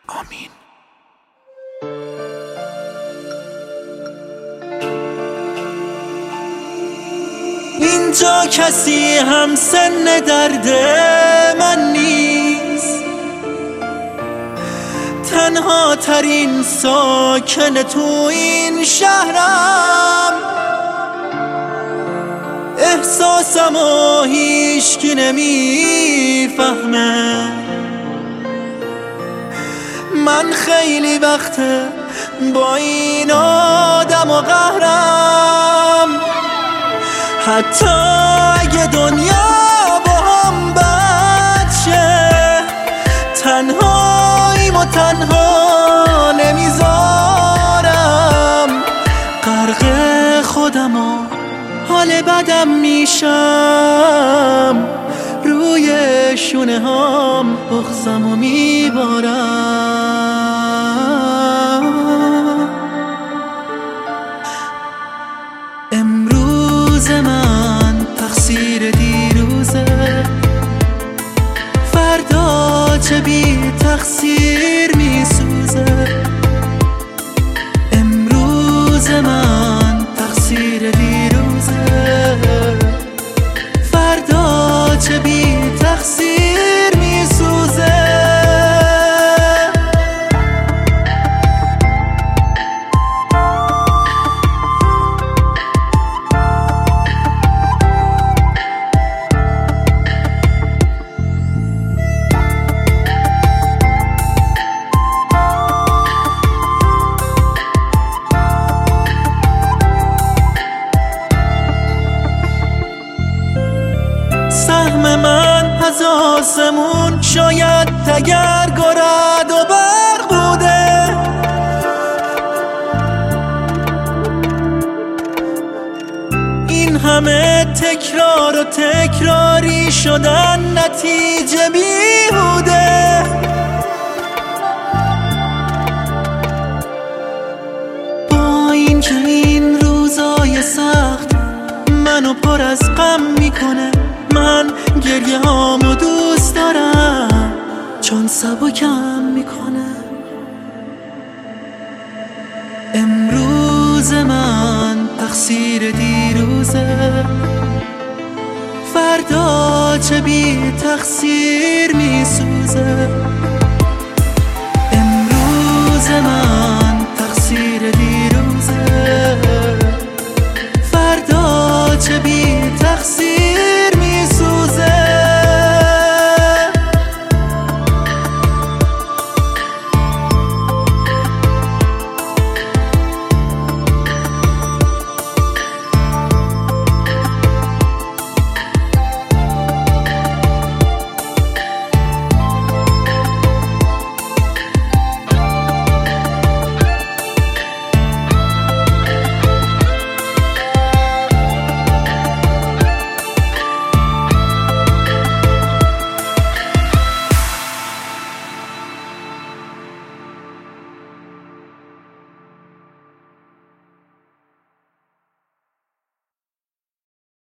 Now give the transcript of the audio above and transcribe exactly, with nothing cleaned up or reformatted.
آمین. اینجا کسی هم سن درد من نیست، تنها ترین ساکن تو این شهرم، احساسمو هیچکی نمیفهمه، من خیلی وقته با این آدم و قهرم، حتی اگه دنیا با هم بد شه، تنهاییم و تنها نمیذارم، غرق خودم و حال بدم میشم، روی شونه هام بغضم و میبارم. امروز من تقصیر دیروزه، فردا چه بی تقصیر میسوزه. امروز من تقصیر دیروزه، فردا چه بی تقصیر میسوزه. سهم من از آسمون شاید تگرگ و رعد و برق بوده، این همه تکرار و تکراری شدن نتیجه بیهوده. با این که این روزای سخت منو پر از غم میکنه، من گریه هامو دوست دارم چون سبکم میکنه. امروز من تقصیر دیروزه، فردا چه بی تقصیر میسوزه.